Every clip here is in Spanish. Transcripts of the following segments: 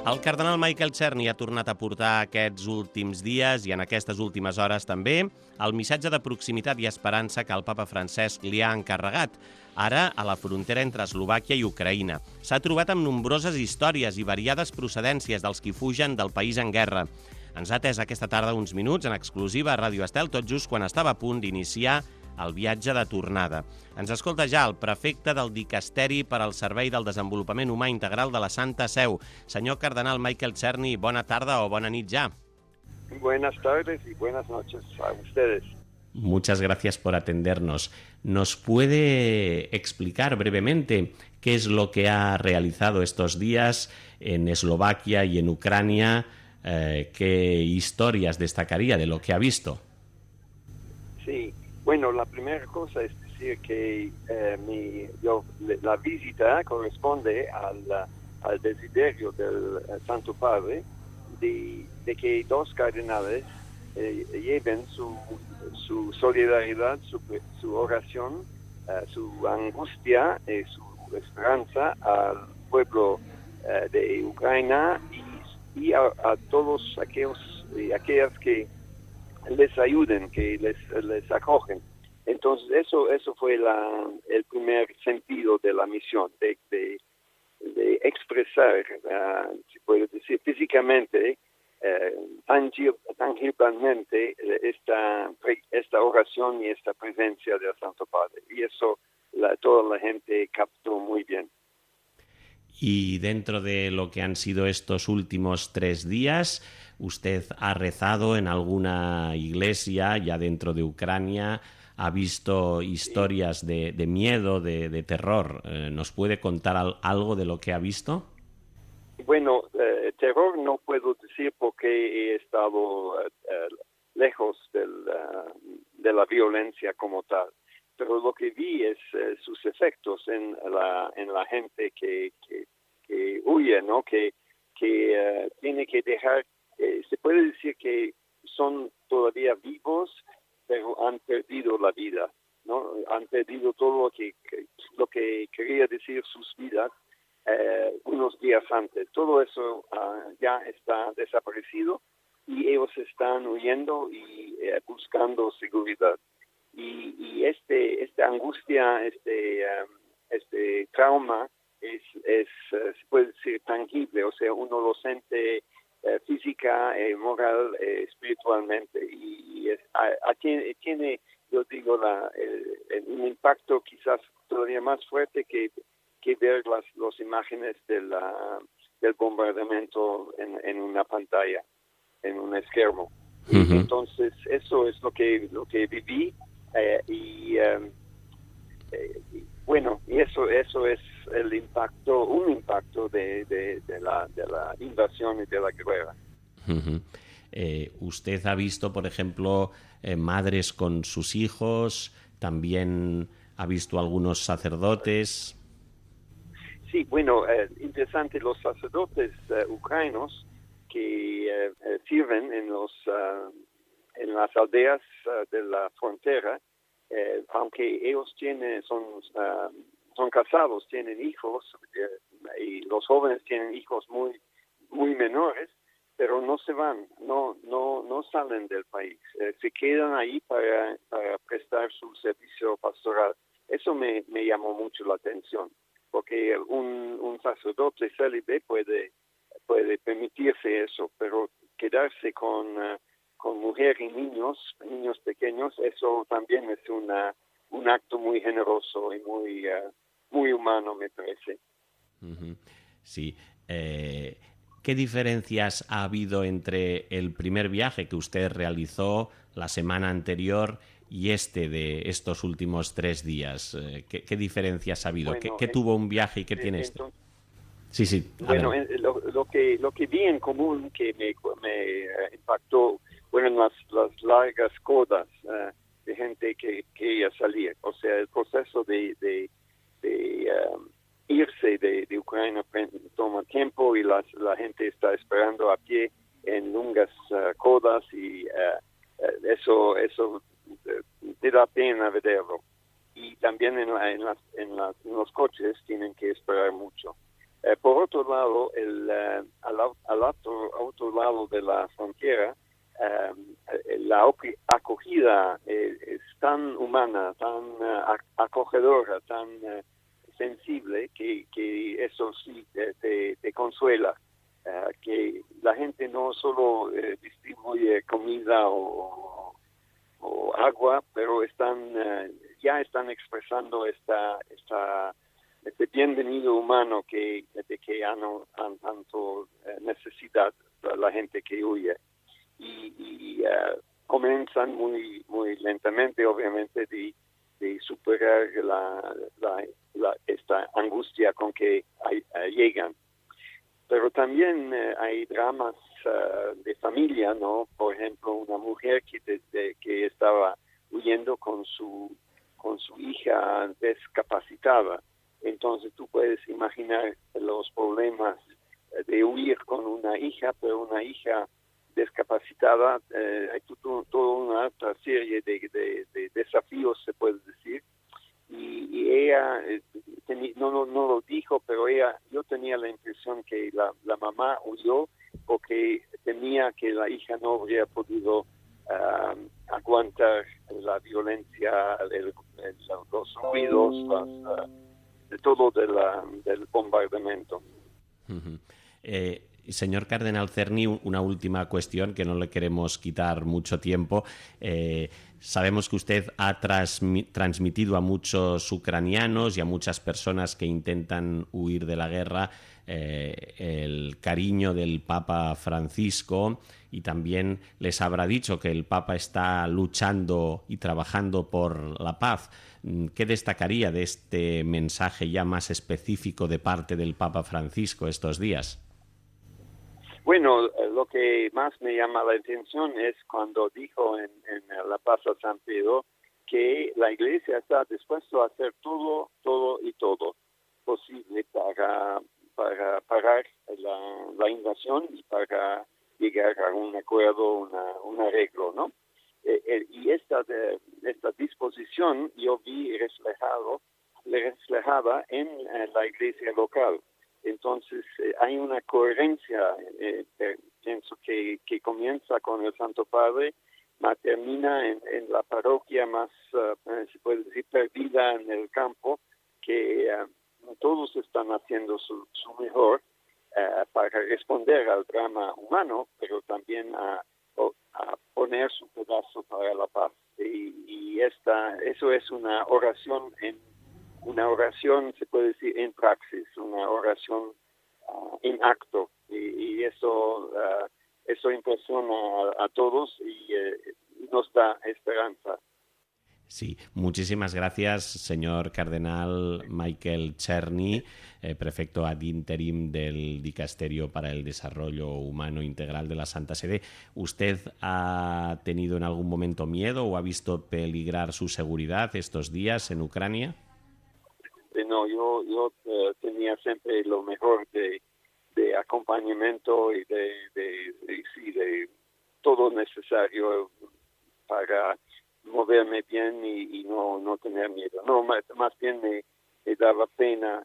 El cardenal Michael Czerny ha tornat a portar aquests últims dies i en aquestes últimes hores també el missatge de proximitat i esperança que el papa Francesc li ha encarregat, ara a la frontera entre Eslovàquia i Ucraïna. S'ha trobat amb nombroses històries i variades procedències dels qui fugen del país en guerra. Ens ha atès aquesta tarda uns minuts en exclusiva a Ràdio Estel, tot just quan estava a punt d'iniciar el viatge de tornada. Ens escolta ja el prefecte del Dicasteri per al Servei del Desenvolupament Humà Integral de la Santa Seu. Senyor cardenal Michael Czerny, bona tarda o bona nit ja. Buenas tardes y buenas noches a ustedes. Muchas gracias por atendernos. ¿Nos puede explicar brevemente qué es lo que ha realizado estos días en Eslovaquia y en Ucrania? ¿Qué historias destacaría de lo que ha visto? Sí. Bueno, la primera cosa es decir que la visita corresponde al desiderio del Santo Padre de que dos cardenales lleven su solidaridad, su oración, su angustia y su esperanza al pueblo de Ucrania y a todos aquellos y aquellas que les ayuden, que les acogen. Entonces eso fue el primer sentido de la misión, de expresar, si puedo decir, físicamente, tangiblemente esta oración y esta presencia del Santo Padre. Y eso toda la gente captó muy bien. Y dentro de lo que han sido estos últimos 3 días, usted ha rezado en alguna iglesia ya dentro de Ucrania, ha visto historias de miedo, de terror. ¿Nos puede contar algo de lo que ha visto? Bueno, terror no puedo decir porque he estado lejos de la violencia como tal. Pero lo que vi es sus efectos en la gente que huye, ¿no? Que tiene que dejar. Se puede decir que son todavía vivos, pero han perdido la vida, ¿no? Han perdido todo lo que quería decir sus vidas unos días antes. Todo eso ya está desaparecido y ellos están huyendo y buscando seguridad. Y esta angustia, este trauma se puede decir tangible, o sea, uno lo siente física, moral, espiritualmente, y tiene, yo digo, un impacto quizás todavía más fuerte que ver las imágenes del bombardamiento en una pantalla, en un esquermo. Uh-huh. Entonces, eso es lo que viví. Bueno, y eso es un impacto de la invasión y de la guerra. Uh-huh. Usted ha visto, por ejemplo, madres con sus hijos, también ha visto algunos sacerdotes. Sí, bueno, interesante, los sacerdotes ucranianos que sirven en las aldeas de la frontera, aunque ellos son casados, tienen hijos, y los jóvenes tienen hijos muy menores, pero no se van, no salen del país, se quedan ahí para prestar su servicio pastoral. Eso me llamó mucho la atención, porque un sacerdote célibe puede permitirse eso, pero quedarse con mujer y niños pequeños, eso también es un acto muy generoso y muy humano, me parece. Uh-huh. Sí. ¿Qué diferencias ha habido entre el primer viaje que usted realizó la semana anterior y de estos últimos 3 días? ¿Qué diferencias ha habido? Bueno, ¿Qué tuvo un viaje y qué tiene este? Sí. Bueno, lo que vi en común que me impactó fueron las largas codas de gente que quería salir. O sea, el proceso de irse de Ucrania toma tiempo y la gente está esperando a pie en largas codas y eso te da pena verlo. Y también en los coches tienen que esperar mucho. Por otro lado, al otro lado de la frontera, la acogida es tan humana, tan acogedora, tan sensible, que eso sí te consuela. Que la gente no solo distribuye comida o agua, pero ya están expresando este bienvenido humano que han tanto necesidad la gente que huye. Y comienzan muy lentamente, obviamente, de superar esta angustia con que llegan. Pero también hay dramas de familia, ¿no? Por ejemplo, una mujer que estaba huyendo con su hija discapacitada. Entonces tú puedes imaginar los problemas de huir con una hija, pero una hija discapacitada. Hay toda una otra serie de desafíos, se puede decir. Y ella no lo dijo, pero yo tenía la impresión que la mamá huyó porque temía que la hija no habría podido aguantar la violencia, los ruidos, de todo del bombardamiento. Uh-huh. Señor Cardenal Czerny, una última cuestión, que no le queremos quitar mucho tiempo. Sabemos que usted ha transmitido a muchos ucranianos y a muchas personas que intentan huir de la guerra el cariño del Papa Francisco, y también les habrá dicho que el Papa está luchando y trabajando por la paz. ¿Qué destacaría de este mensaje ya más específico de parte del Papa Francisco estos días? Bueno, lo que más me llama la atención es cuando dijo en la Plaza San Pedro que la Iglesia está dispuesta a hacer todo posible para parar la invasión y para llegar a un acuerdo, un arreglo, ¿no? Y esta disposición yo vi reflejada en la Iglesia local. Entonces hay una coherencia, pienso que comienza con el Santo Padre, termina en la parroquia más, se puede decir, perdida en el campo, que todos están haciendo su mejor para responder al drama humano, pero también a poner su pedazo para la paz. Y eso es una oración se puede decir en praxis, una oración en acto, y eso impresiona a todos y nos da esperanza. Sí, muchísimas gracias, señor Cardenal Michael Czerny, prefecto ad interim del Dicasterio para el Desarrollo Humano Integral de la Santa Sede. ¿Usted ha tenido en algún momento miedo o ha visto peligrar su seguridad estos días en Ucrania? No, yo tenía siempre lo mejor de acompañamiento y de todo necesario para moverme bien y no tener miedo. No, más bien me daba pena,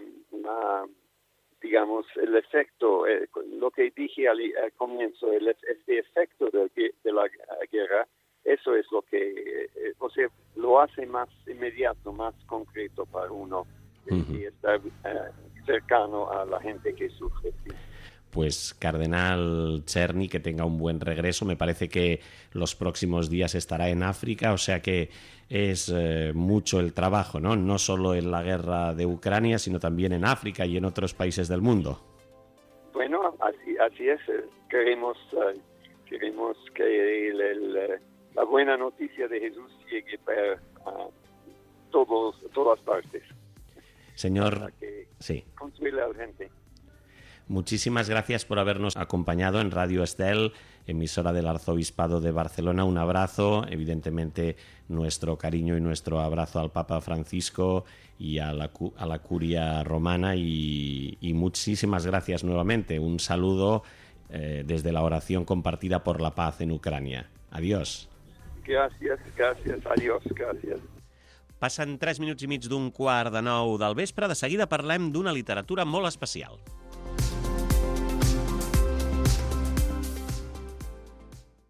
digamos, el efecto, lo que dije al comienzo, este efecto de la guerra. Eso es lo que, lo hace más inmediato, más concreto para uno, y estar cercano a la gente que sufre. ¿Sí? Pues, Cardenal Czerny, que tenga un buen regreso. Me parece que los próximos días estará en África, o sea que es mucho el trabajo, ¿no? No solo en la guerra de Ucrania, sino también en África y en otros países del mundo. Bueno, así es. Queremos que la buena noticia de Jesús llegue para todas partes. Señor, para que sí. Consuele a la gente. Muchísimas gracias por habernos acompañado en Radio Estel, emisora del Arzobispado de Barcelona. Un abrazo, evidentemente nuestro cariño y nuestro abrazo al Papa Francisco y a la Curia Romana, y muchísimas gracias nuevamente. Un saludo desde la oración compartida por la paz en Ucrania. Adiós. Gracias, adiós, gracias. Passen 3 minuts i mig d'1:15 del vespre. De seguida parlem d'una literatura molt especial.